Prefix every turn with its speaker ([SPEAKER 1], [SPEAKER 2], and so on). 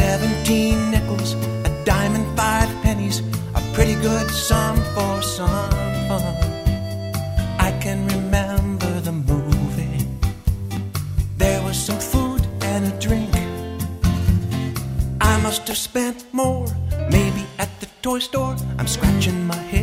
[SPEAKER 1] 17 nickels, a dime and 5 pennies, a pretty good sum for some fun. I can remember the movie. There was some food and a drink. I must have spent more, maybe at the toy store. I'm scratching my head